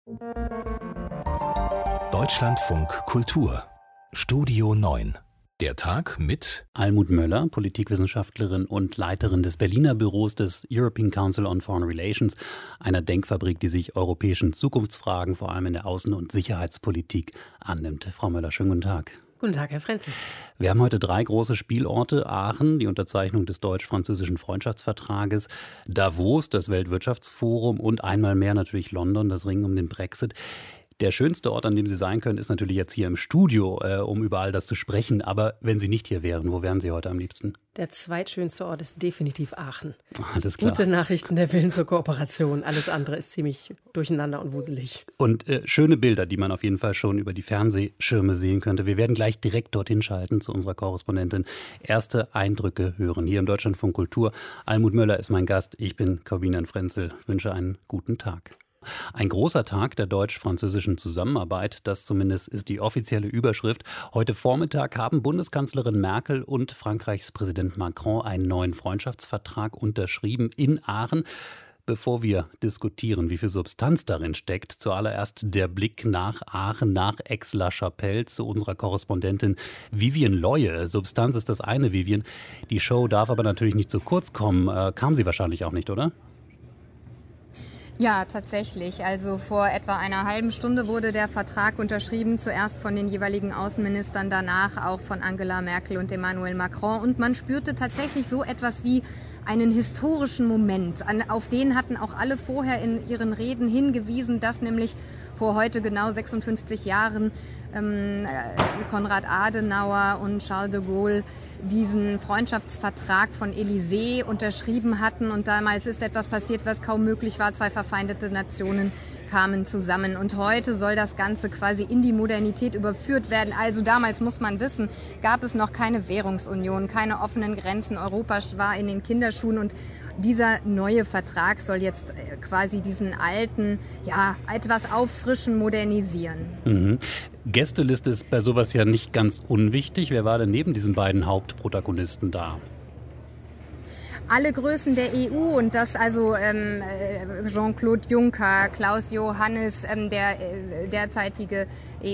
Deutschlandfunk Kultur Studio 9. Der Tag mit Almut Möller, Politikwissenschaftlerin und Leiterin des Berliner Büros des European Council on Foreign Relations, einer Denkfabrik, die sich europäischen Zukunftsfragen vor allem in der Außen- und Sicherheitspolitik annimmt. Frau Möller, schönen guten Tag. Guten Tag, Herr Frenzel. Wir haben heute 3 große Spielorte: Aachen, die Unterzeichnung des deutsch-französischen Freundschaftsvertrages, Davos, das Weltwirtschaftsforum und einmal mehr natürlich London, das Ringen um den Brexit. Der schönste Ort, an dem Sie sein können, ist natürlich jetzt hier im Studio, um über all das zu sprechen. Aber wenn Sie nicht hier wären, wo wären Sie heute am liebsten? Der zweitschönste Ort ist definitiv Aachen. Alles klar. Gute Nachrichten, der Willen zur Kooperation. Alles andere ist ziemlich durcheinander und wuselig. Und schöne Bilder, die man auf jeden Fall schon über die Fernsehschirme sehen könnte. Wir werden gleich direkt dorthin schalten zu unserer Korrespondentin. Erste Eindrücke hören hier im Deutschlandfunk Kultur. Almut Möller ist mein Gast. Ich bin Corbinian Frenzel. Wünsche einen guten Tag. Ein großer Tag der deutsch-französischen Zusammenarbeit, das zumindest ist die offizielle Überschrift. Heute Vormittag haben Bundeskanzlerin Merkel und Frankreichs Präsident Macron einen neuen Freundschaftsvertrag unterschrieben in Aachen. Bevor wir diskutieren, wie viel Substanz darin steckt, zuallererst der Blick nach Aachen, nach Aix-la-Chapelle zu unserer Korrespondentin Vivian Leue. Substanz ist das eine, Vivian. Die Show darf aber natürlich nicht zu kurz kommen. Kam sie wahrscheinlich auch nicht, oder? Ja, tatsächlich. Also vor etwa einer halben Stunde wurde der Vertrag unterschrieben, zuerst von den jeweiligen Außenministern, danach auch von Angela Merkel und Emmanuel Macron. Und man spürte tatsächlich so etwas wie einen historischen Moment. Auf den hatten auch alle vorher in ihren Reden hingewiesen, dass nämlich vor heute genau 56 Jahren Konrad Adenauer und Charles de Gaulle diesen Freundschaftsvertrag von Élysée unterschrieben hatten. Und damals ist etwas passiert, was kaum möglich war. 2 verfeindete Nationen kamen zusammen. Und heute soll das Ganze quasi in die Modernität überführt werden. Also damals, muss man wissen, gab es noch keine Währungsunion, keine offenen Grenzen. Europa war in den Kinderschuhen. Und dieser neue Vertrag soll jetzt quasi diesen alten, ja, etwas auffrischen, modernisieren. Mhm. Gästeliste ist bei sowas ja nicht ganz unwichtig. Wer war denn neben diesen beiden Hauptprotagonisten da? Alle Größen der EU und das also Jean-Claude Juncker, Klaus Johannes, der derzeitige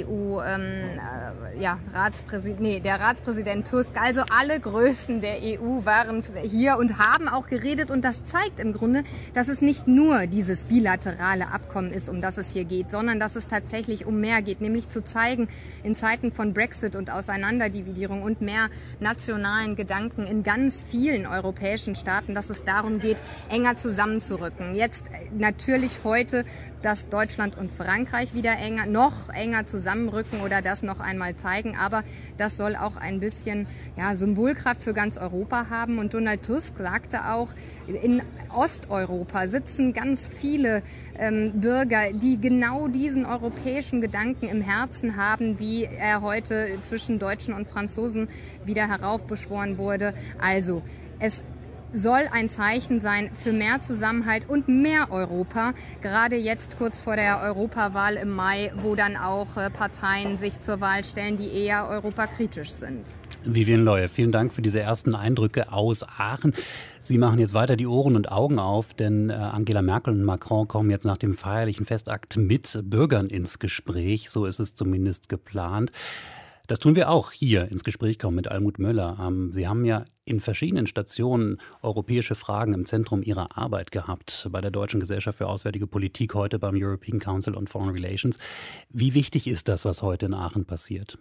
der Ratspräsident Tusk, also alle Größen der EU waren hier und haben auch geredet und das zeigt im Grunde, dass es nicht nur dieses bilaterale Abkommen ist, um das es hier geht, sondern dass es tatsächlich um mehr geht, nämlich zu zeigen, in Zeiten von Brexit und Auseinanderdividierung und mehr nationalen Gedanken in ganz vielen europäischen Staaten, dass es darum geht, enger zusammenzurücken. Jetzt natürlich heute, dass Deutschland und Frankreich wieder noch enger zusammenrücken oder das noch einmal zeigen. Aber das soll auch ein bisschen Symbolkraft für ganz Europa haben. Und Donald Tusk sagte auch, in Osteuropa sitzen ganz viele Bürger, die genau diesen europäischen Gedanken im Herzen haben, wie er heute zwischen Deutschen und Franzosen wieder heraufbeschworen wurde. Also es soll ein Zeichen sein für mehr Zusammenhalt und mehr Europa, gerade jetzt kurz vor der Europawahl im Mai, wo dann auch Parteien sich zur Wahl stellen, die eher europakritisch sind. Vivian Leue, vielen Dank für diese ersten Eindrücke aus Aachen. Sie machen jetzt weiter die Ohren und Augen auf, denn Angela Merkel und Macron kommen jetzt nach dem feierlichen Festakt mit Bürgern ins Gespräch, so ist es zumindest geplant. Das tun wir auch hier ins Gespräch kommen mit Almut Möller. Sie haben ja in verschiedenen Stationen europäische Fragen im Zentrum Ihrer Arbeit gehabt. Bei der Deutschen Gesellschaft für Auswärtige Politik, heute beim European Council on Foreign Relations. Wie wichtig ist das, was heute in Aachen passiert?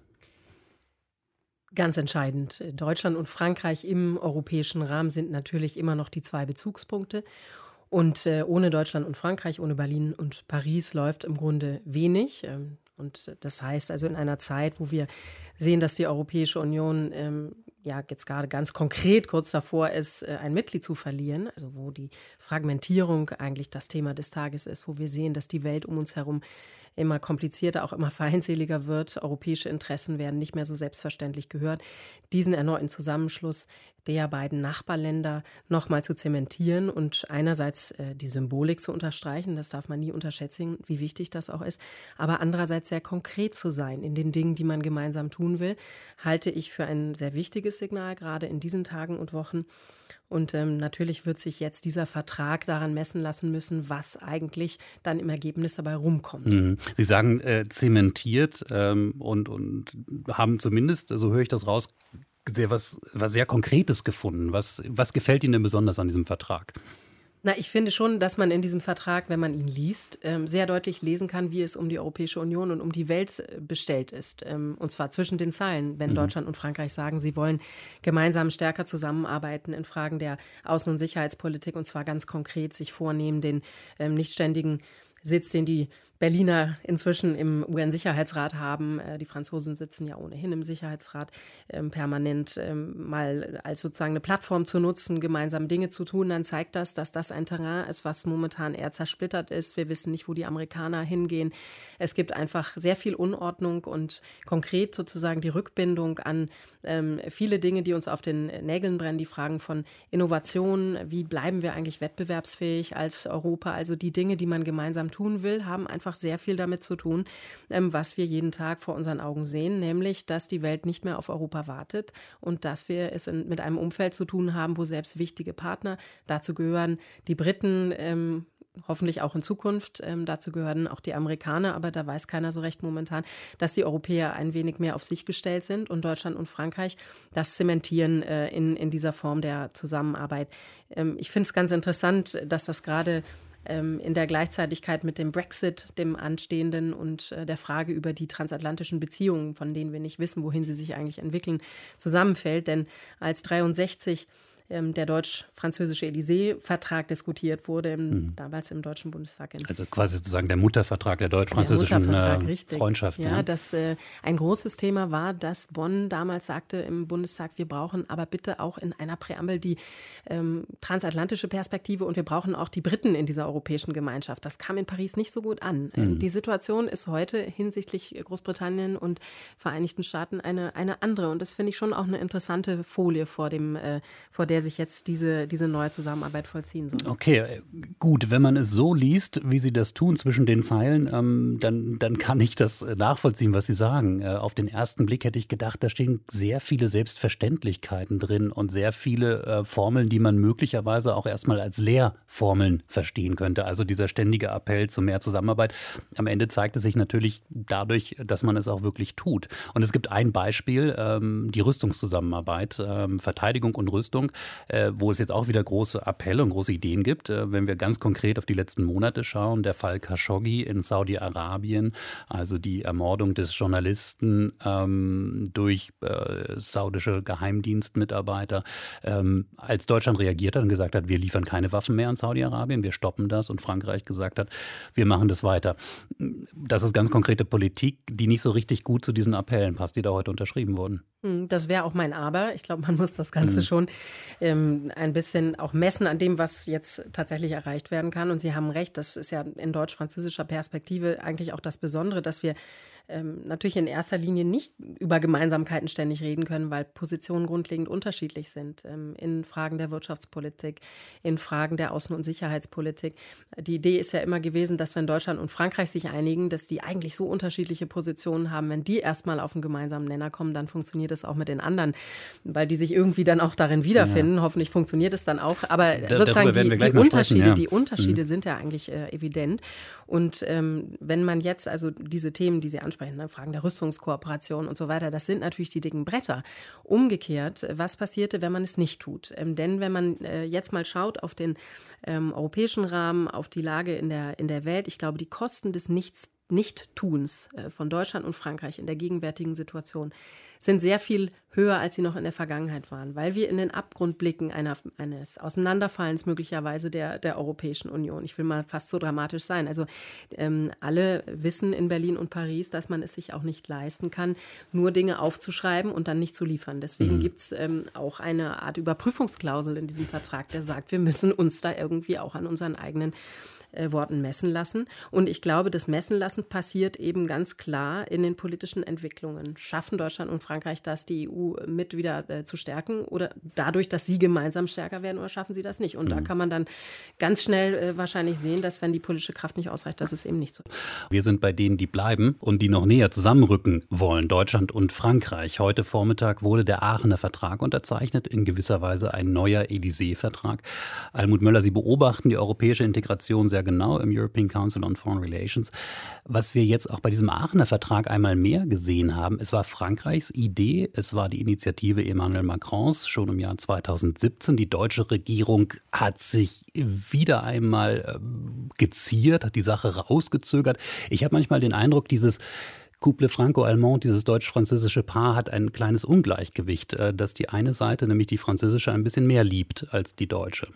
Ganz entscheidend. Deutschland und Frankreich im europäischen Rahmen sind natürlich immer noch die 2 Bezugspunkte. Und ohne Deutschland und Frankreich, ohne Berlin und Paris läuft im Grunde wenig. Und das heißt also in einer Zeit, wo wir sehen, dass die Europäische Union jetzt gerade ganz konkret kurz davor ist, ein Mitglied zu verlieren, also wo die Fragmentierung eigentlich das Thema des Tages ist, wo wir sehen, dass die Welt um uns herum immer komplizierter, auch immer feindseliger wird. Europäische Interessen werden nicht mehr so selbstverständlich gehört. Diesen erneuten Zusammenschluss, der beiden Nachbarländer nochmal zu zementieren und einerseits die Symbolik zu unterstreichen, das darf man nie unterschätzen, wie wichtig das auch ist, aber andererseits sehr konkret zu sein in den Dingen, die man gemeinsam tun will, halte ich für ein sehr wichtiges Signal, gerade in diesen Tagen und Wochen. Und natürlich wird sich jetzt dieser Vertrag daran messen lassen müssen, was eigentlich dann im Ergebnis dabei rumkommt. Sie sagen zementiert und haben zumindest, so höre ich das raus, was sehr Konkretes gefunden. Was gefällt Ihnen denn besonders an diesem Vertrag? Na, ich finde schon, dass man in diesem Vertrag, wenn man ihn liest, sehr deutlich lesen kann, wie es um die Europäische Union und um die Welt bestellt ist. Und zwar zwischen den Zeilen, wenn Deutschland und Frankreich sagen, sie wollen gemeinsam stärker zusammenarbeiten in Fragen der Außen- und Sicherheitspolitik und zwar ganz konkret sich vornehmen, den nicht ständigen Sitz, den die Berliner inzwischen im UN-Sicherheitsrat haben. Die Franzosen sitzen ja ohnehin im Sicherheitsrat permanent, mal als sozusagen eine Plattform zu nutzen, gemeinsam Dinge zu tun, dann zeigt das, dass das ein Terrain ist, was momentan eher zersplittert ist. Wir wissen nicht, wo die Amerikaner hingehen. Es gibt einfach sehr viel Unordnung und konkret sozusagen die Rückbindung an viele Dinge, die uns auf den Nägeln brennen, die Fragen von Innovation, wie bleiben wir eigentlich wettbewerbsfähig als Europa, also die Dinge, die man gemeinsam tun will, haben einfach sehr viel damit zu tun, was wir jeden Tag vor unseren Augen sehen, nämlich, dass die Welt nicht mehr auf Europa wartet und dass wir es mit einem Umfeld zu tun haben, wo selbst wichtige Partner, dazu gehören die Briten, hoffentlich auch in Zukunft, dazu gehören auch die Amerikaner, aber da weiß keiner so recht momentan, dass die Europäer ein wenig mehr auf sich gestellt sind und Deutschland und Frankreich das zementieren in dieser Form der Zusammenarbeit. Ich finde es ganz interessant, dass das gerade in der Gleichzeitigkeit mit dem Brexit, dem Anstehenden und der Frage über die transatlantischen Beziehungen, von denen wir nicht wissen, wohin sie sich eigentlich entwickeln, zusammenfällt. Denn als 1963 der deutsch-französische Élysée-Vertrag diskutiert wurde, damals im Deutschen Bundestag. Also quasi sozusagen der Muttervertrag der deutsch-französischen Freundschaft. Ja, dass ein großes Thema war, dass Bonn damals sagte im Bundestag, wir brauchen aber bitte auch in einer Präambel die transatlantische Perspektive und wir brauchen auch die Briten in dieser europäischen Gemeinschaft. Das kam in Paris nicht so gut an. Die Situation ist heute hinsichtlich Großbritannien und Vereinigten Staaten eine andere und das finde ich schon auch eine interessante Folie, vor der sich jetzt diese neue Zusammenarbeit vollziehen soll. Okay, gut, wenn man es so liest, wie Sie das tun zwischen den Zeilen, dann kann ich das nachvollziehen, was Sie sagen. Auf den ersten Blick hätte ich gedacht, da stehen sehr viele Selbstverständlichkeiten drin und sehr viele Formeln, die man möglicherweise auch erstmal als Lehrformeln verstehen könnte. Also dieser ständige Appell zu mehr Zusammenarbeit. Am Ende zeigt es sich natürlich dadurch, dass man es auch wirklich tut. Und es gibt ein Beispiel, die Rüstungszusammenarbeit, Verteidigung und Rüstung, wo es jetzt auch wieder große Appelle und große Ideen gibt. Wenn wir ganz konkret auf die letzten Monate schauen, der Fall Khashoggi in Saudi-Arabien, also die Ermordung des Journalisten durch saudische Geheimdienstmitarbeiter. Als Deutschland reagiert hat und gesagt hat, wir liefern keine Waffen mehr an Saudi-Arabien, wir stoppen das und Frankreich gesagt hat, wir machen das weiter. Das ist ganz konkrete Politik, die nicht so richtig gut zu diesen Appellen passt, die da heute unterschrieben wurden. Das wäre auch mein Aber. Ich glaube, man muss das Ganze schon ein bisschen auch messen an dem, was jetzt tatsächlich erreicht werden kann. Und Sie haben recht, das ist ja in deutsch-französischer Perspektive eigentlich auch das Besondere, dass wir natürlich in erster Linie nicht über Gemeinsamkeiten ständig reden können, weil Positionen grundlegend unterschiedlich sind in Fragen der Wirtschaftspolitik, in Fragen der Außen- und Sicherheitspolitik. Die Idee ist ja immer gewesen, dass wenn Deutschland und Frankreich sich einigen, dass die eigentlich so unterschiedliche Positionen haben, wenn die erstmal auf einen gemeinsamen Nenner kommen, dann funktioniert es auch mit den anderen, weil die sich irgendwie dann auch darin wiederfinden. Ja. Hoffentlich funktioniert es dann auch. Aber sozusagen die Unterschiede sind ja eigentlich evident. Und wenn man jetzt also diese Themen, die Sie ansprechen, Fragen der Rüstungskooperation und so weiter, das sind natürlich die dicken Bretter. Umgekehrt, was passierte, wenn man es nicht tut? Denn wenn man jetzt mal schaut auf den europäischen Rahmen, auf die Lage in der Welt, ich glaube, die Kosten des Nichttuns von Deutschland und Frankreich in der gegenwärtigen Situation sind sehr viel höher, als sie noch in der Vergangenheit waren, weil wir in den Abgrund blicken eines Auseinanderfallens möglicherweise der Europäischen Union. Ich will mal fast so dramatisch sein. Also alle wissen in Berlin und Paris, dass man es sich auch nicht leisten kann, nur Dinge aufzuschreiben und dann nicht zu liefern. Deswegen gibt es auch eine Art Überprüfungsklausel in diesem Vertrag, der sagt, wir müssen uns da irgendwie auch an unseren eigenen Worten messen lassen. Und ich glaube, das Messen lassen passiert eben ganz klar in den politischen Entwicklungen. Schaffen Deutschland und Frankreich das, die EU mit wieder zu stärken oder dadurch, dass sie gemeinsam stärker werden, oder schaffen sie das nicht? Und da kann man dann ganz schnell wahrscheinlich sehen, dass wenn die politische Kraft nicht ausreicht, dass es eben nicht so ist. Wir sind bei denen, die bleiben und die noch näher zusammenrücken wollen, Deutschland und Frankreich. Heute Vormittag wurde der Aachener Vertrag unterzeichnet, in gewisser Weise ein neuer Élysée-Vertrag. Almuth Möller, Sie beobachten die europäische Integration sehr genau im European Council on Foreign Relations. Was wir jetzt auch bei diesem Aachener Vertrag einmal mehr gesehen haben, es war Frankreichs Idee, es war die Initiative Emmanuel Macrons schon im Jahr 2017. Die deutsche Regierung hat sich wieder einmal geziert, hat die Sache rausgezögert. Ich habe manchmal den Eindruck, dieses Couple franco-allemand, dieses deutsch-französische Paar, hat ein kleines Ungleichgewicht, dass die eine Seite, nämlich die französische, ein bisschen mehr liebt als die deutsche.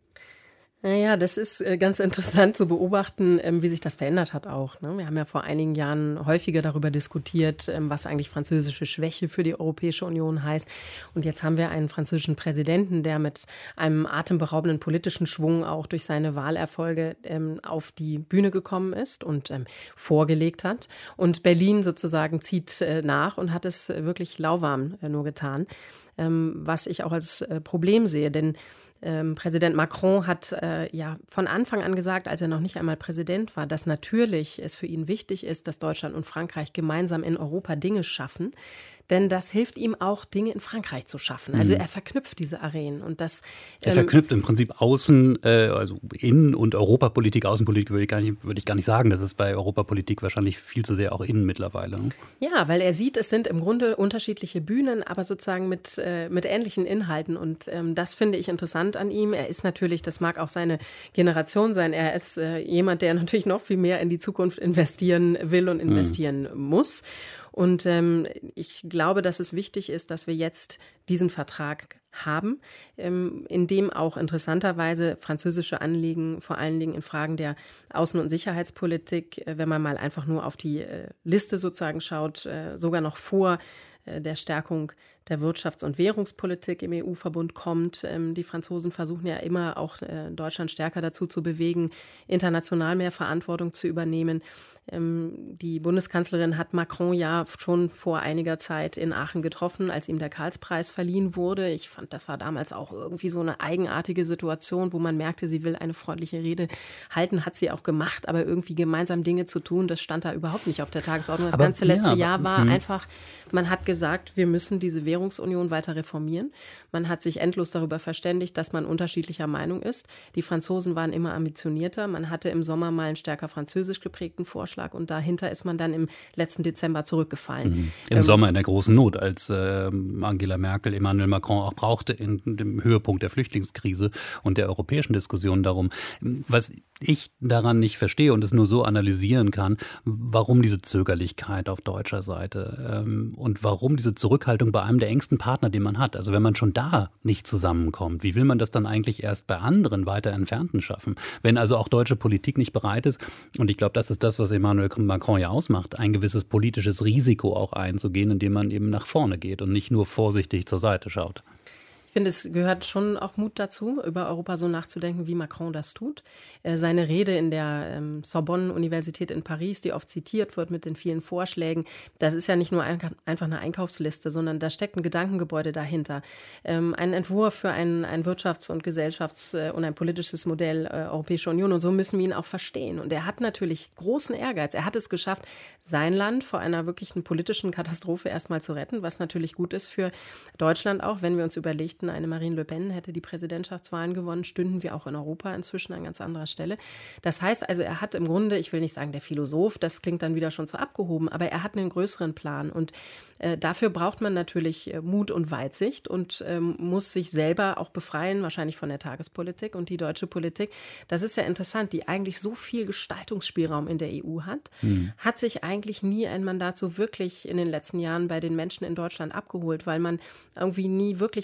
Naja, das ist ganz interessant zu beobachten, wie sich das verändert hat auch. Wir haben ja vor einigen Jahren häufiger darüber diskutiert, was eigentlich französische Schwäche für die Europäische Union heißt. Und jetzt haben wir einen französischen Präsidenten, der mit einem atemberaubenden politischen Schwung auch durch seine Wahlerfolge auf die Bühne gekommen ist und vorgelegt hat. Und Berlin sozusagen zieht nach und hat es wirklich lauwarm nur getan, was ich auch als Problem sehe. Denn Präsident Macron hat von Anfang an gesagt, als er noch nicht einmal Präsident war, dass natürlich es für ihn wichtig ist, dass Deutschland und Frankreich gemeinsam in Europa Dinge schaffen. Denn das hilft ihm auch, Dinge in Frankreich zu schaffen. Also er verknüpft diese Arenen. Und das, er verknüpft im Prinzip Außen-, also Innen- und Europapolitik. Außenpolitik würde ich gar nicht sagen. Das ist bei Europapolitik wahrscheinlich viel zu sehr auch innen mittlerweile. Ne? Ja, weil er sieht, es sind im Grunde unterschiedliche Bühnen, aber sozusagen mit ähnlichen Inhalten. Und das finde ich interessant an ihm. Er ist natürlich, das mag auch seine Generation sein, er ist jemand, der natürlich noch viel mehr in die Zukunft investieren will und investieren muss. Und ich glaube, dass es wichtig ist, dass wir jetzt diesen Vertrag haben, in dem auch interessanterweise französische Anliegen, vor allen Dingen in Fragen der Außen- und Sicherheitspolitik, wenn man mal einfach nur auf die Liste sozusagen schaut, sogar noch vor der Stärkung der Wirtschafts- und Währungspolitik im EU-Verbund kommt. Die Franzosen versuchen ja immer auch Deutschland stärker dazu zu bewegen, international mehr Verantwortung zu übernehmen. Die Bundeskanzlerin hat Macron ja schon vor einiger Zeit in Aachen getroffen, als ihm der Karlspreis verliehen wurde. Ich fand, das war damals auch irgendwie so eine eigenartige Situation, wo man merkte, sie will eine freundliche Rede halten, hat sie auch gemacht, aber irgendwie gemeinsam Dinge zu tun, das stand da überhaupt nicht auf der Tagesordnung. Das ganze letzte Jahr war einfach, man hat gesagt, wir müssen diese Währungsunion weiter reformieren. Man hat sich endlos darüber verständigt, dass man unterschiedlicher Meinung ist. Die Franzosen waren immer ambitionierter. Man hatte im Sommer mal einen stärker französisch geprägten Vorschlag und dahinter ist man dann im letzten Dezember zurückgefallen. Im Sommer in der großen Not, als Angela Merkel Emmanuel Macron auch brauchte in dem Höhepunkt der Flüchtlingskrise und der europäischen Diskussion darum. Was ich daran nicht verstehe und es nur so analysieren kann, warum diese Zögerlichkeit auf deutscher Seite und warum diese Zurückhaltung bei einem der engsten Partner, den man hat. Also wenn man schon da nicht zusammenkommt, wie will man das dann eigentlich erst bei anderen weiter Entfernten schaffen? Wenn also auch deutsche Politik nicht bereit ist, und ich glaube, das ist das, was Emmanuel Macron ja ausmacht, ein gewisses politisches Risiko auch einzugehen, indem man eben nach vorne geht und nicht nur vorsichtig zur Seite schaut. Ich finde, es gehört schon auch Mut dazu, über Europa so nachzudenken, wie Macron das tut. Seine Rede in der Sorbonne-Universität in Paris, die oft zitiert wird mit den vielen Vorschlägen, das ist ja nicht nur einfach eine Einkaufsliste, sondern da steckt ein Gedankengebäude dahinter. Ein Entwurf für ein Wirtschafts- und Gesellschafts- und ein politisches Modell Europäische Union. Und so müssen wir ihn auch verstehen. Und er hat natürlich großen Ehrgeiz. Er hat es geschafft, sein Land vor einer wirklichen politischen Katastrophe erstmal zu retten, was natürlich gut ist für Deutschland auch, wenn wir uns überlegen, eine Marine Le Pen hätte die Präsidentschaftswahlen gewonnen, stünden wir auch in Europa inzwischen an ganz anderer Stelle. Das heißt also, er hat im Grunde, ich will nicht sagen der Philosoph, das klingt dann wieder schon zu abgehoben, aber er hat einen größeren Plan und dafür braucht man natürlich Mut und Weitsicht und muss sich selber auch befreien, wahrscheinlich von der Tagespolitik und die deutsche Politik. Das ist ja interessant, die eigentlich so viel Gestaltungsspielraum in der EU hat sich eigentlich nie ein Mandat so wirklich in den letzten Jahren bei den Menschen in Deutschland abgeholt, weil man irgendwie nie wirklich ausdiskutiert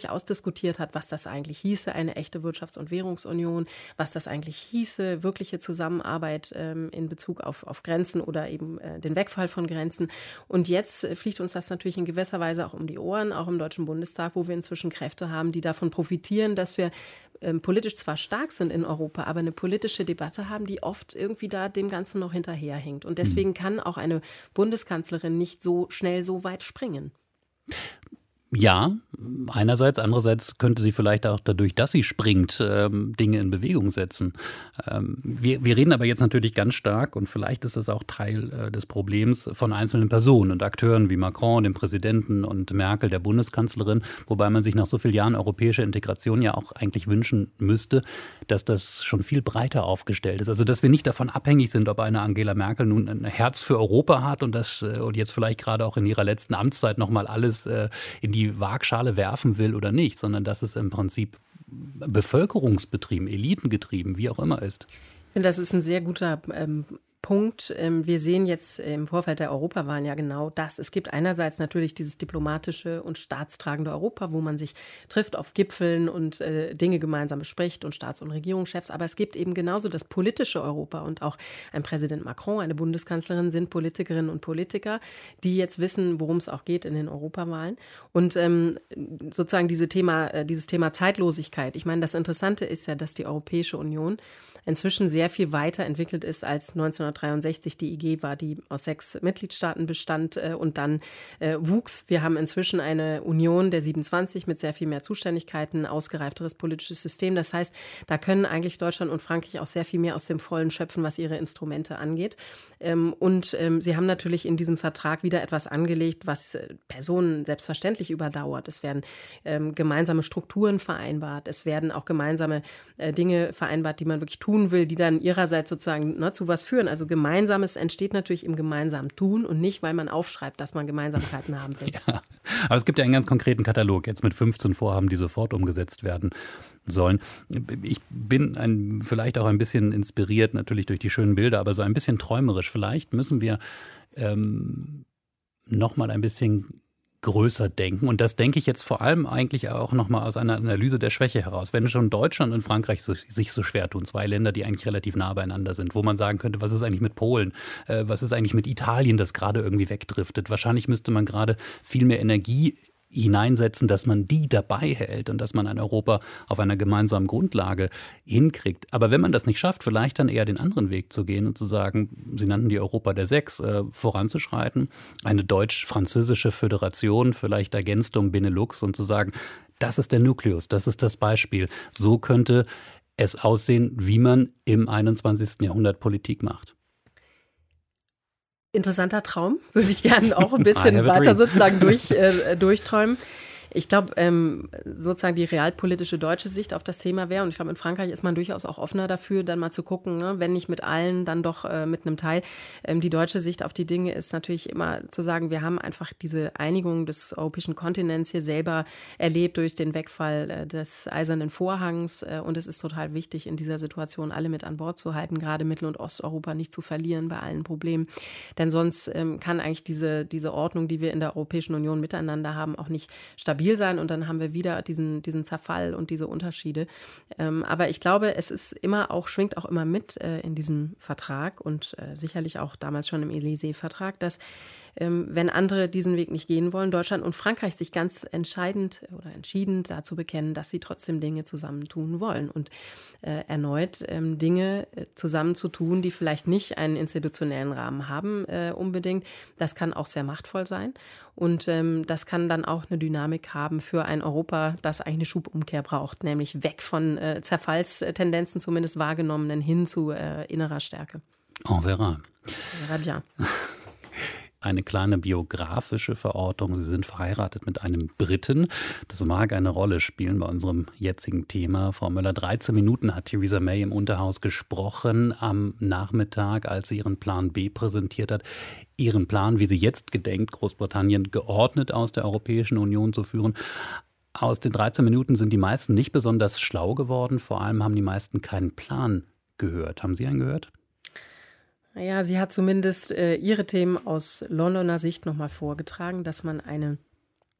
diskutiert hat, was das eigentlich hieße, eine echte Wirtschafts- und Währungsunion, was das eigentlich hieße, wirkliche Zusammenarbeit in Bezug auf Grenzen oder eben den Wegfall von Grenzen. Und jetzt fliegt uns das natürlich in gewisser Weise auch um die Ohren, auch im Deutschen Bundestag, wo wir inzwischen Kräfte haben, die davon profitieren, dass wir politisch zwar stark sind in Europa, aber eine politische Debatte haben, die oft irgendwie da dem Ganzen noch hinterherhinkt. Und deswegen kann auch eine Bundeskanzlerin nicht so schnell so weit springen. Ja, einerseits. Andererseits könnte sie vielleicht auch dadurch, dass sie springt, Dinge in Bewegung setzen. Wir reden aber jetzt natürlich ganz stark, und vielleicht ist das auch Teil des Problems, von einzelnen Personen und Akteuren wie Macron, dem Präsidenten, und Merkel, der Bundeskanzlerin, wobei man sich nach so vielen Jahren europäischer Integration ja auch eigentlich wünschen müsste, dass das schon viel breiter aufgestellt ist. Also dass wir nicht davon abhängig sind, ob eine Angela Merkel nun ein Herz für Europa hat und jetzt vielleicht gerade auch in ihrer letzten Amtszeit nochmal alles in die Waagschale werfen will oder nicht, sondern dass es im Prinzip bevölkerungsbetrieben, elitengetrieben, wie auch immer ist. Ich finde, das ist ein sehr guter Punkt. Wir sehen jetzt im Vorfeld der Europawahlen ja genau das. Es gibt einerseits natürlich dieses diplomatische und staatstragende Europa, wo man sich trifft auf Gipfeln und Dinge gemeinsam bespricht und Staats- und Regierungschefs. Aber es gibt eben genauso das politische Europa, und auch ein Präsident Macron, eine Bundeskanzlerin sind Politikerinnen und Politiker, die jetzt wissen, worum es auch geht in den Europawahlen. Und sozusagen dieses Thema Zeitlosigkeit. Ich meine, das Interessante ist ja, dass die Europäische Union inzwischen sehr viel weiterentwickelt ist als 1963 die IG war, die aus 6 Mitgliedstaaten bestand und dann wuchs. Wir haben inzwischen eine Union der 27 mit sehr viel mehr Zuständigkeiten, ausgereifteres politisches System. Das heißt, da können eigentlich Deutschland und Frankreich auch sehr viel mehr aus dem Vollen schöpfen, was ihre Instrumente angeht. Und sie haben natürlich in diesem Vertrag wieder etwas angelegt, was Personen selbstverständlich überdauert. Es werden gemeinsame Strukturen vereinbart. Es werden auch gemeinsame Dinge vereinbart, die man wirklich tun will, die dann ihrerseits sozusagen zu was führen. Also Gemeinsames entsteht natürlich im gemeinsamen Tun und nicht, weil man aufschreibt, dass man Gemeinsamkeiten haben will. Ja, aber es gibt ja einen ganz konkreten Katalog, jetzt mit 15 Vorhaben, die sofort umgesetzt werden sollen. Ich bin vielleicht auch ein bisschen inspiriert, natürlich durch die schönen Bilder, aber so ein bisschen träumerisch. Vielleicht müssen wir noch mal ein bisschen größer denken. Und das denke ich jetzt vor allem eigentlich auch nochmal aus einer Analyse der Schwäche heraus. Wenn schon Deutschland und Frankreich sich so schwer tun, 2 Länder, die eigentlich relativ nah beieinander sind, wo man sagen könnte, was ist eigentlich mit Polen? Was ist eigentlich mit Italien, das gerade irgendwie wegdriftet? Wahrscheinlich müsste man gerade viel mehr Energie hineinsetzen, dass man die dabei hält und dass man ein Europa auf einer gemeinsamen Grundlage hinkriegt. Aber wenn man das nicht schafft, vielleicht dann eher den anderen Weg zu gehen und zu sagen, Sie nannten die Europa der 6, voranzuschreiten, eine deutsch-französische Föderation, vielleicht ergänzt um Benelux, und zu sagen, das ist der Nukleus, das ist das Beispiel. So könnte es aussehen, wie man im 21. Jahrhundert Politik macht. Interessanter Traum, würde ich gerne auch ein bisschen weiter sozusagen durchträumen. Ich glaube, sozusagen die realpolitische deutsche Sicht auf das Thema wäre, und ich glaube, in Frankreich ist man durchaus auch offener dafür, dann mal zu gucken, ne, wenn nicht mit allen, dann doch mit einem Teil. Die deutsche Sicht auf die Dinge ist natürlich immer zu sagen, wir haben einfach diese Einigung des europäischen Kontinents hier selber erlebt durch den Wegfall des Eisernen Vorhangs, und es ist total wichtig, in dieser Situation alle mit an Bord zu halten, gerade Mittel- und Osteuropa nicht zu verlieren bei allen Problemen, denn sonst kann eigentlich diese Ordnung, die wir in der Europäischen Union miteinander haben, auch nicht stabil sein, und dann haben wir wieder diesen Zerfall und diese Unterschiede. Aber ich glaube, es ist schwingt auch immer mit in diesem Vertrag und sicherlich auch damals schon im Élysée-Vertrag, dass wenn andere diesen Weg nicht gehen wollen, Deutschland und Frankreich sich ganz entschieden dazu bekennen, dass sie trotzdem Dinge zusammentun wollen und erneut Dinge zusammenzutun, die vielleicht nicht einen institutionellen Rahmen haben unbedingt. Das kann auch sehr machtvoll sein, und das kann dann auch eine Dynamik haben für ein Europa, das eigentlich eine Schubumkehr braucht, nämlich weg von Zerfallstendenzen, zumindest wahrgenommenen, hin zu innerer Stärke. On verra. Ja, bien. Eine kleine biografische Verortung. Sie sind verheiratet mit einem Briten. Das mag eine Rolle spielen bei unserem jetzigen Thema. Frau Möller, 13 Minuten hat Theresa May im Unterhaus gesprochen am Nachmittag, als sie ihren Plan B präsentiert hat. Ihren Plan, wie sie jetzt gedenkt, Großbritannien geordnet aus der Europäischen Union zu führen. Aus den 13 Minuten sind die meisten nicht besonders schlau geworden. Vor allem haben die meisten keinen Plan gehört. Haben Sie einen gehört? Ja, sie hat zumindest ihre Themen aus Londoner Sicht nochmal vorgetragen, dass man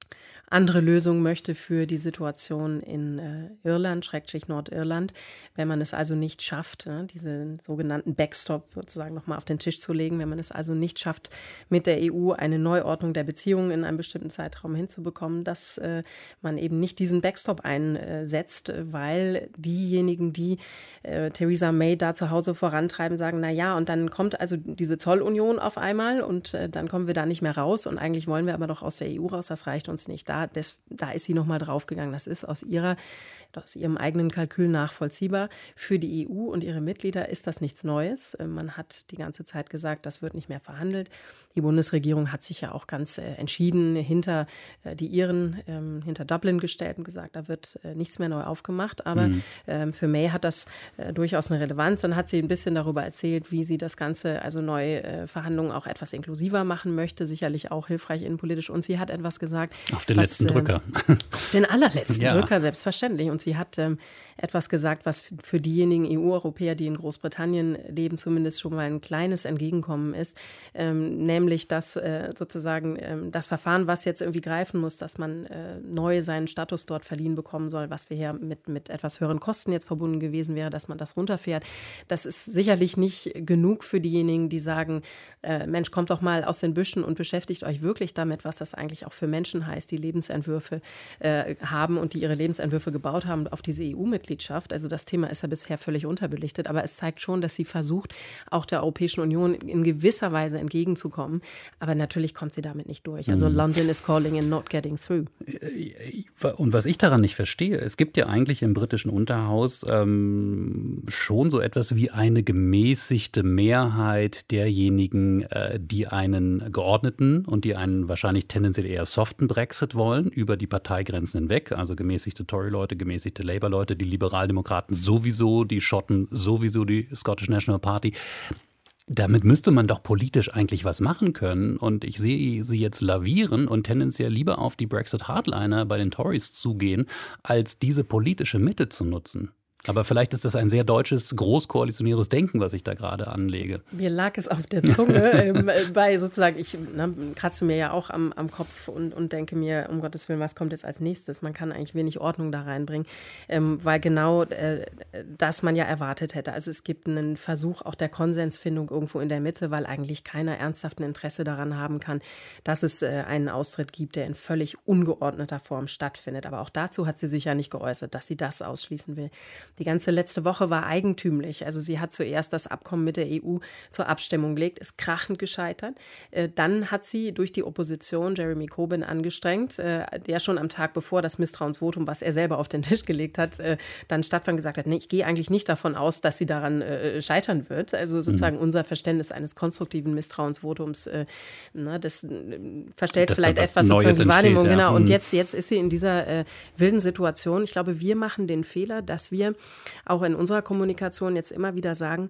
andere Lösung möchte für die Situation in Irland, Schrägstrich Nordirland. Wenn man es also nicht schafft, diesen sogenannten Backstop sozusagen nochmal auf den Tisch zu legen, wenn man es also nicht schafft, mit der EU eine Neuordnung der Beziehungen in einem bestimmten Zeitraum hinzubekommen, dass man eben nicht diesen Backstop einsetzt, weil diejenigen, die Theresa May da zu Hause vorantreiben, sagen, na ja, und dann kommt also diese Zollunion auf einmal und dann kommen wir da nicht mehr raus und eigentlich wollen wir aber doch aus der EU raus, das reicht uns nicht. Da ist sie nochmal draufgegangen. Das ist aus ihrem eigenen Kalkül nachvollziehbar. Für die EU und ihre Mitglieder ist das nichts Neues. Man hat die ganze Zeit gesagt, das wird nicht mehr verhandelt. Die Bundesregierung hat sich ja auch ganz entschieden hinter die Iren, hinter Dublin gestellt und gesagt, da wird nichts mehr neu aufgemacht. Aber für May hat das durchaus eine Relevanz. Dann hat sie ein bisschen darüber erzählt, wie sie das Ganze, also neue Verhandlungen auch etwas inklusiver machen möchte. Sicherlich auch hilfreich innenpolitisch. Und sie hat etwas gesagt. Auf den letzten Drücker. Auf den allerletzten Drücker, selbstverständlich. Und sie hat etwas gesagt, was für diejenigen EU-Europäer, die in Großbritannien leben, zumindest schon mal ein kleines Entgegenkommen ist. Nämlich, dass sozusagen das Verfahren, was jetzt irgendwie greifen muss, dass man neu seinen Status dort verliehen bekommen soll, was wir hier mit etwas höheren Kosten jetzt verbunden gewesen wäre, dass man das runterfährt. Das ist sicherlich nicht genug für diejenigen, die sagen, Mensch, kommt doch mal aus den Büschen und beschäftigt euch wirklich damit, was das eigentlich auch für Menschen heißt, die Lebensentwürfe haben und die ihre Lebensentwürfe gebaut haben auf diese EU-Mitgliedschaft. Also das Thema ist ja bisher völlig unterbelichtet, aber es zeigt schon, dass sie versucht, auch der Europäischen Union in gewisser Weise entgegenzukommen. Aber natürlich kommt sie damit nicht durch. Also London is calling and not getting through. Und was ich daran nicht verstehe, es gibt ja eigentlich im britischen Unterhaus schon so etwas wie eine gemäßigte Mehrheit derjenigen, die einen geordneten und die einen wahrscheinlich tendenziell eher soften Brexit wollen, über die Parteigrenzen hinweg. Also gemäßigte Tory-Leute, gemäßigte Labour-Leute, die Liberaldemokraten sowieso, die Schotten sowieso, die Scottish National Party. Damit müsste man doch politisch eigentlich was machen können. Und ich sehe sie jetzt lavieren und tendenziell lieber auf die Brexit-Hardliner bei den Tories zugehen, als diese politische Mitte zu nutzen. Aber vielleicht ist das ein sehr deutsches, großkoalitionäres Denken, was ich da gerade anlege. Mir lag es auf der Zunge, bei sozusagen, ich kratze mir ja auch am Kopf und denke mir, um Gottes Willen, was kommt jetzt als nächstes? Man kann eigentlich wenig Ordnung da reinbringen, weil genau das man ja erwartet hätte. Also es gibt einen Versuch auch der Konsensfindung irgendwo in der Mitte, weil eigentlich keiner ernsthaft ein Interesse daran haben kann, dass es einen Austritt gibt, der in völlig ungeordneter Form stattfindet. Aber auch dazu hat sie sich ja nicht geäußert, dass sie das ausschließen will. Die ganze letzte Woche war eigentümlich. Also sie hat zuerst das Abkommen mit der EU zur Abstimmung gelegt, ist krachend gescheitert. Dann hat sie durch die Opposition Jeremy Corbyn angestrengt, der schon am Tag bevor das Misstrauensvotum, was er selber auf den Tisch gelegt hat, dann stattfand, gesagt hat, nee, ich gehe eigentlich nicht davon aus, dass sie daran scheitern wird. Also sozusagen unser Verständnis eines konstruktiven Misstrauensvotums, das verstellt das vielleicht etwas sozusagen die Wahrnehmung. Ja. Genau. Und jetzt ist sie in dieser wilden Situation. Ich glaube, wir machen den Fehler, dass wir auch in unserer Kommunikation jetzt immer wieder sagen,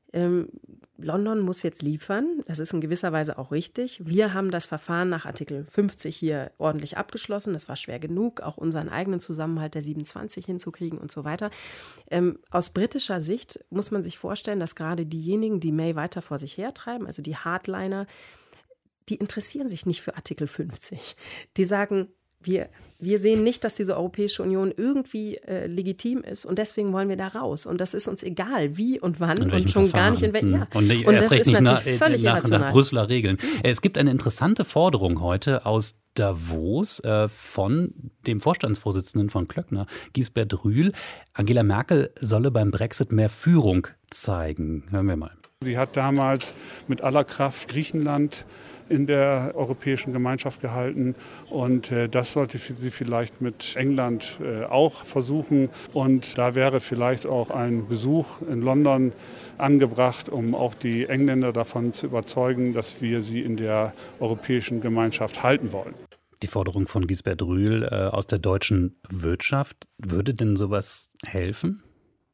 London muss jetzt liefern. Das ist in gewisser Weise auch richtig. Wir haben das Verfahren nach Artikel 50 hier ordentlich abgeschlossen. Das war schwer genug, auch unseren eigenen Zusammenhalt der 27 hinzukriegen und so weiter. Aus britischer Sicht muss man sich vorstellen, dass gerade diejenigen, die May weiter vor sich hertreiben, also die Hardliner, die interessieren sich nicht für Artikel 50. Die sagen, wir sehen nicht, dass diese Europäische Union irgendwie legitim ist und deswegen wollen wir da raus. Und das ist uns egal, wie und wann und schon Verfahren. Gar nicht in welchem. Ja. Und das ist natürlich völlig irrational. Nach Brüsseler Regeln. Es gibt eine interessante Forderung heute aus Davos von dem Vorstandsvorsitzenden von Klöckner, Gisbert Rühl. Angela Merkel solle beim Brexit mehr Führung zeigen. Hören wir mal. Sie hat damals mit aller Kraft Griechenland in der Europäischen Gemeinschaft gehalten und das sollte sie vielleicht mit England auch versuchen und da wäre vielleicht auch ein Besuch in London angebracht, um auch die Engländer davon zu überzeugen, dass wir sie in der Europäischen Gemeinschaft halten wollen. Die Forderung von Gisbert Rühl aus der deutschen Wirtschaft, würde denn sowas helfen?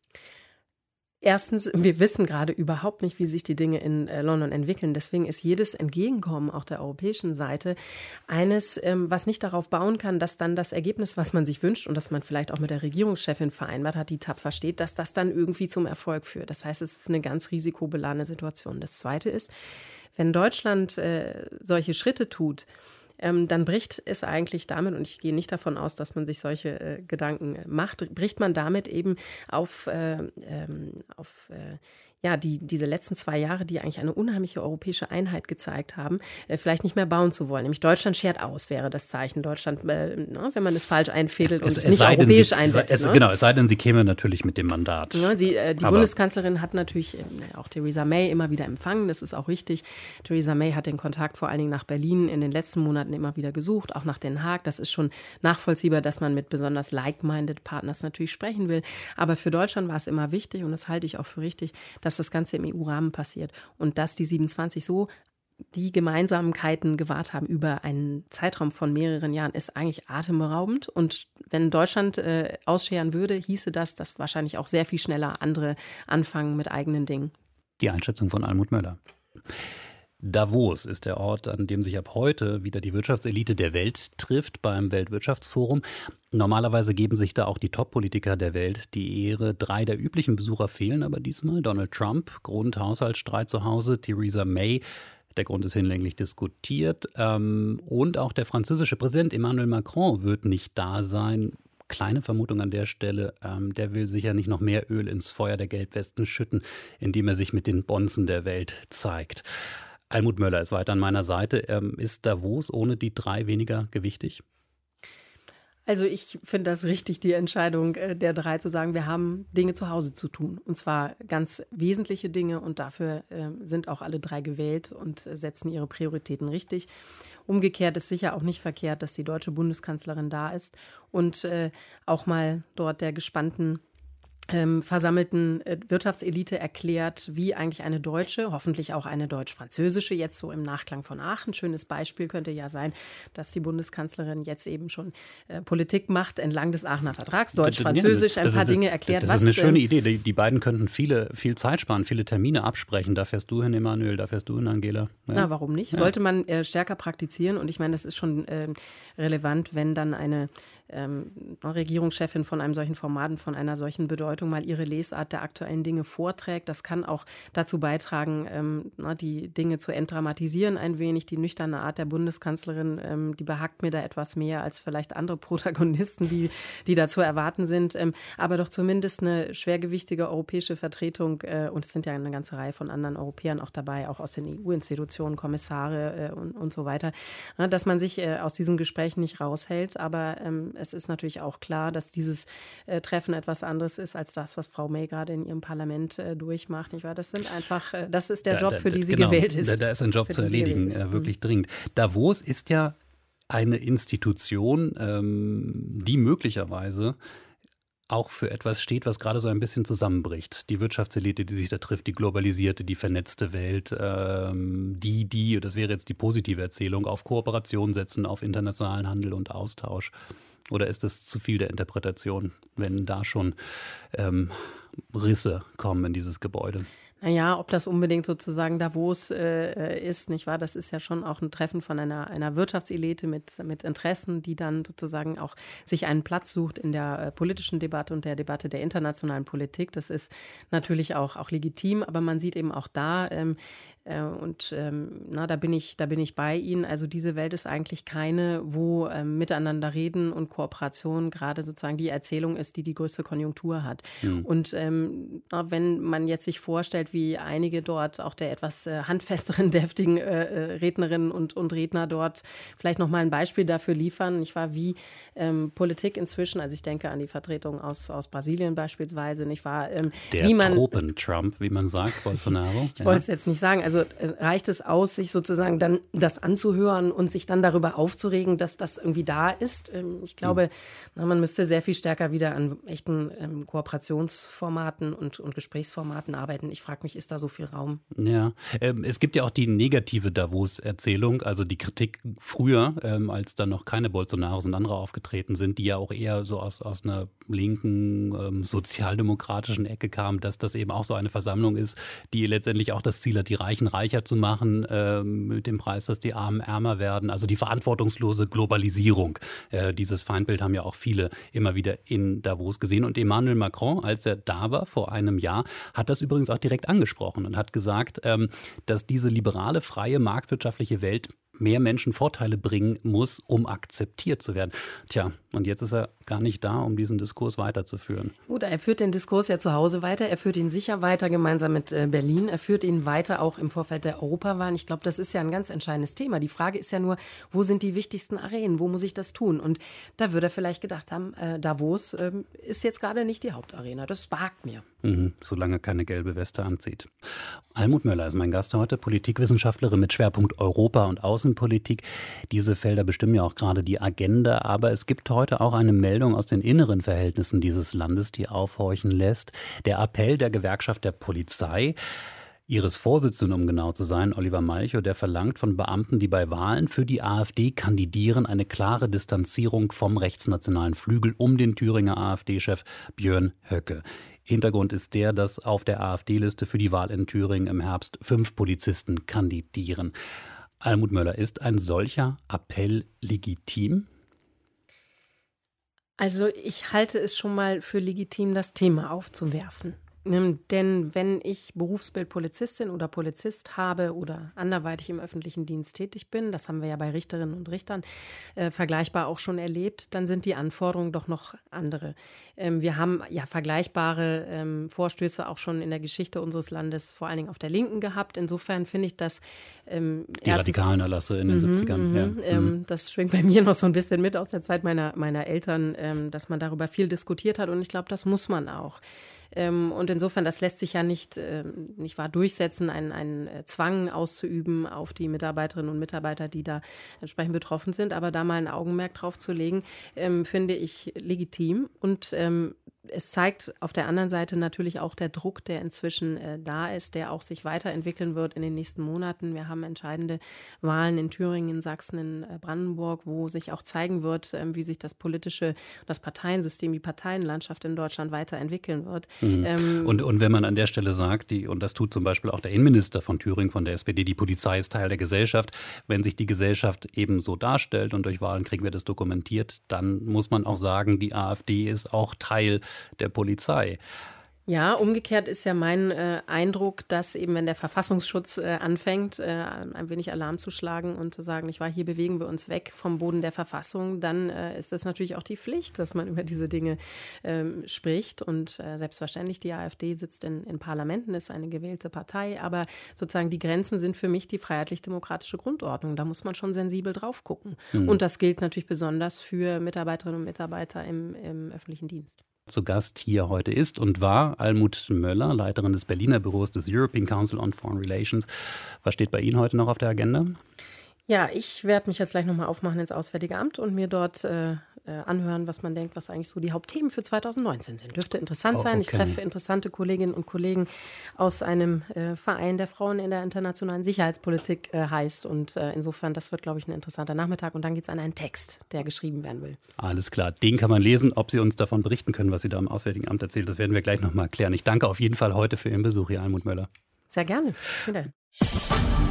Erstens, wir wissen gerade überhaupt nicht, wie sich die Dinge in London entwickeln. Deswegen ist jedes Entgegenkommen auch der europäischen Seite eines, was nicht darauf bauen kann, dass dann das Ergebnis, was man sich wünscht und das man vielleicht auch mit der Regierungschefin vereinbart hat, die tapfer steht, dass das dann irgendwie zum Erfolg führt. Das heißt, es ist eine ganz risikobeladene Situation. Das Zweite ist, wenn Deutschland solche Schritte tut, dann bricht es eigentlich damit, und ich gehe nicht davon aus, dass man sich solche Gedanken macht, bricht man damit eben auf diese letzten 2 Jahre, die eigentlich eine unheimliche europäische Einheit gezeigt haben, vielleicht nicht mehr bauen zu wollen. Nämlich Deutschland schert aus, wäre das Zeichen. Deutschland, wenn man es falsch einfädelt und es nicht europäisch einbettet. Genau, es sei denn, sie käme natürlich mit dem Mandat. Ja, die Bundeskanzlerin hat natürlich auch Theresa May immer wieder empfangen, das ist auch richtig. Theresa May hat den Kontakt vor allen Dingen nach Berlin in den letzten Monaten immer wieder gesucht, auch nach Den Haag. Das ist schon nachvollziehbar, dass man mit besonders like-minded Partners natürlich sprechen will. Aber für Deutschland war es immer wichtig, und das halte ich auch für richtig, dass das Ganze im EU-Rahmen passiert und dass die 27 so die Gemeinsamkeiten gewahrt haben über einen Zeitraum von mehreren Jahren, ist eigentlich atemberaubend. Und wenn Deutschland ausscheren würde, hieße das, dass wahrscheinlich auch sehr viel schneller andere anfangen mit eigenen Dingen. Die Einschätzung von Almut Möller. Davos ist der Ort, an dem sich ab heute wieder die Wirtschaftselite der Welt trifft beim Weltwirtschaftsforum. Normalerweise geben sich da auch die Top-Politiker der Welt die Ehre. 3 der üblichen Besucher fehlen aber diesmal. Donald Trump, Grund Haushaltsstreit zu Hause, Theresa May, der Grund ist hinlänglich diskutiert, und auch der französische Präsident Emmanuel Macron wird nicht da sein. Kleine Vermutung an der Stelle, der will sicher nicht noch mehr Öl ins Feuer der Gelbwesten schütten, indem er sich mit den Bonzen der Welt zeigt. Almut Möller ist weiter an meiner Seite. Ist Davos ohne die 3 weniger gewichtig? Also ich finde das richtig, die Entscheidung der 3 zu sagen, wir haben Dinge zu Hause zu tun. Und zwar ganz wesentliche Dinge, und dafür sind auch alle 3 gewählt und setzen ihre Prioritäten richtig. Umgekehrt ist sicher auch nicht verkehrt, dass die deutsche Bundeskanzlerin da ist und auch mal dort der gespannten versammelten Wirtschaftselite erklärt, wie eigentlich eine deutsche, hoffentlich auch eine deutsch-französische, jetzt so im Nachklang von Aachen. Schönes Beispiel könnte ja sein, dass die Bundeskanzlerin jetzt eben schon Politik macht entlang des Aachener Vertrags, deutsch-französisch, ein paar Dinge erklärt. Das ist eine schöne Idee. Die beiden könnten viel Zeit sparen, viele Termine absprechen. Da fährst du hin, Emanuel, da fährst du hin, Angela. Ja. Na, warum nicht? Ja. Sollte man stärker praktizieren. Und ich meine, das ist schon relevant, wenn dann eine Regierungschefin von einem solchen Format, von einer solchen Bedeutung mal ihre Lesart der aktuellen Dinge vorträgt. Das kann auch dazu beitragen, die Dinge zu entdramatisieren ein wenig. Die nüchterne Art der Bundeskanzlerin, die behagt mir da etwas mehr als vielleicht andere Protagonisten, die da zu erwarten sind. Aber doch zumindest eine schwergewichtige europäische Vertretung, und es sind ja eine ganze Reihe von anderen Europäern auch dabei, auch aus den EU-Institutionen, Kommissare und so weiter, dass man sich aus diesen Gesprächen nicht raushält. Aber es ist natürlich auch klar, dass dieses Treffen etwas anderes ist als das, was Frau May gerade in ihrem Parlament durchmacht. Nicht wahr? Das ist der Job, für die sie gewählt ist. Da ist ein Job zu erledigen, wirklich dringend. Davos ist ja eine Institution, die möglicherweise auch für etwas steht, was gerade so ein bisschen zusammenbricht. Die Wirtschaftselite, die sich da trifft, die globalisierte, die vernetzte Welt, das wäre jetzt die positive Erzählung, auf Kooperation setzen, auf internationalen Handel und Austausch. Oder ist es zu viel der Interpretation, wenn da schon Risse kommen in dieses Gebäude? Naja, ob das unbedingt sozusagen Davos ist, nicht wahr? Das ist ja schon auch ein Treffen von einer Wirtschaftselite mit Interessen, die dann sozusagen auch sich einen Platz sucht in der politischen Debatte und der Debatte der internationalen Politik. Das ist natürlich auch legitim, aber man sieht eben auch da, da bin ich bei Ihnen. Also diese Welt ist eigentlich keine, wo miteinander reden und Kooperation gerade sozusagen die Erzählung ist, die größte Konjunktur hat. Mhm. Und wenn man jetzt sich vorstellt, wie einige dort, auch der etwas handfesteren, deftigen Rednerinnen und Redner dort vielleicht noch mal ein Beispiel dafür liefern, nicht wahr, wie Politik inzwischen, also ich denke an die Vertretung aus Brasilien beispielsweise, nicht wahr? Tropen-Trump, wie man sagt, Bolsonaro. Ich wollte es jetzt nicht sagen, also reicht es aus, sich sozusagen dann das anzuhören und sich dann darüber aufzuregen, dass das irgendwie da ist? Ich glaube, man müsste sehr viel stärker wieder an echten Kooperationsformaten und Gesprächsformaten arbeiten. Ich frage mich, ist da so viel Raum? Ja, es gibt ja auch die negative Davos-Erzählung, also die Kritik früher, als dann noch keine Bolsonaros und andere aufgetreten sind, die ja auch eher so aus einer linken, sozialdemokratischen Ecke kam, dass das eben auch so eine Versammlung ist, die letztendlich auch das Ziel hat, die Reichen reicher zu machen, mit dem Preis, dass die Armen ärmer werden. Also die verantwortungslose Globalisierung. Dieses Feindbild haben ja auch viele immer wieder in Davos gesehen. Und Emmanuel Macron, als er da war vor einem Jahr, hat das übrigens auch direkt angesprochen und hat gesagt, dass diese liberale, freie, marktwirtschaftliche Welt mehr Menschen Vorteile bringen muss, um akzeptiert zu werden. Tja, und jetzt ist er gar nicht da, um diesen Diskurs weiterzuführen. Gut, er führt den Diskurs ja zu Hause weiter. Er führt ihn sicher weiter gemeinsam mit Berlin. Er führt ihn weiter auch im Vorfeld der Europawahlen. Ich glaube, das ist ja ein ganz entscheidendes Thema. Die Frage ist ja nur, wo sind die wichtigsten Arenen? Wo muss ich das tun? Und da würde er vielleicht gedacht haben, Davos ist jetzt gerade nicht die Hauptarena. Das behagt mir. Solange keine gelbe Weste anzieht. Almut Möller ist mein Gast heute, Politikwissenschaftlerin mit Schwerpunkt Europa und Außenpolitik. Diese Felder bestimmen ja auch gerade die Agenda, aber es gibt heute auch eine Meldung aus den inneren Verhältnissen dieses Landes, die aufhorchen lässt. Der Appell der Gewerkschaft der Polizei, ihres Vorsitzenden, um genau zu sein, Oliver Malchow, der verlangt von Beamten, die bei Wahlen für die AfD kandidieren, eine klare Distanzierung vom rechtsnationalen Flügel um den Thüringer AfD-Chef Björn Höcke. Hintergrund ist der, dass auf der AfD-Liste für die Wahl in Thüringen im Herbst 5 Polizisten kandidieren. Almut Möller, ist ein solcher Appell legitim? Also ich halte es schon mal für legitim, das Thema aufzuwerfen. Denn wenn ich Berufsbild-Polizistin oder Polizist habe oder anderweitig im öffentlichen Dienst tätig bin, das haben wir ja bei Richterinnen und Richtern vergleichbar auch schon erlebt, dann sind die Anforderungen doch noch andere. Wir haben ja vergleichbare Vorstöße auch schon in der Geschichte unseres Landes, vor allen Dingen auf der Linken gehabt. Insofern finde ich das die radikalen Erlasse in den 70ern. Das schwingt bei mir noch so ein bisschen mit aus der Zeit meiner Eltern, dass man darüber viel diskutiert hat und ich glaube, das muss man auch. Und insofern, das lässt sich ja nicht wahr durchsetzen, einen Zwang auszuüben auf die Mitarbeiterinnen und Mitarbeiter, die da entsprechend betroffen sind. Aber da mal ein Augenmerk drauf zu legen, finde ich legitim. Und es zeigt auf der anderen Seite natürlich auch der Druck, der inzwischen da ist, der auch sich weiterentwickeln wird in den nächsten Monaten. Wir haben entscheidende Wahlen in Thüringen, in Sachsen, in Brandenburg, wo sich auch zeigen wird, wie sich das politische, das Parteiensystem, die Parteienlandschaft in Deutschland weiterentwickeln wird. Und wenn man an der Stelle sagt, und das tut zum Beispiel auch der Innenminister von Thüringen, von der SPD, die Polizei ist Teil der Gesellschaft, wenn sich die Gesellschaft eben so darstellt und durch Wahlen kriegen wir das dokumentiert, dann muss man auch sagen, die AfD ist auch Teil der Polizei. Ja, umgekehrt ist ja mein Eindruck, dass eben, wenn der Verfassungsschutz anfängt, ein wenig Alarm zu schlagen und zu sagen, hier bewegen wir uns weg vom Boden der Verfassung, dann ist das natürlich auch die Pflicht, dass man über diese Dinge spricht. Und selbstverständlich, die AfD sitzt in Parlamenten, ist eine gewählte Partei, aber sozusagen die Grenzen sind für mich die freiheitlich-demokratische Grundordnung. Da muss man schon sensibel drauf gucken. Und das gilt natürlich besonders für Mitarbeiterinnen und Mitarbeiter im öffentlichen Dienst. Zu Gast hier heute ist und war Almut Möller, Leiterin des Berliner Büros des European Council on Foreign Relations. Was steht bei Ihnen heute noch auf der Agenda? Ja, ich werde mich jetzt gleich nochmal aufmachen ins Auswärtige Amt und mir dort anhören, was man denkt, was eigentlich so die Hauptthemen für 2019 sind. Dürfte interessant sein. Ich treffe interessante Kolleginnen und Kollegen aus einem Verein, der Frauen in der internationalen Sicherheitspolitik heißt. Und insofern, das wird, glaube ich, ein interessanter Nachmittag. Und dann geht es an einen Text, der geschrieben werden will. Alles klar, den kann man lesen. Ob Sie uns davon berichten können, was Sie da im Auswärtigen Amt erzählt, das werden wir gleich nochmal klären. Ich danke auf jeden Fall heute für Ihren Besuch hier, Almut Möller. Sehr gerne. Vielen Dank.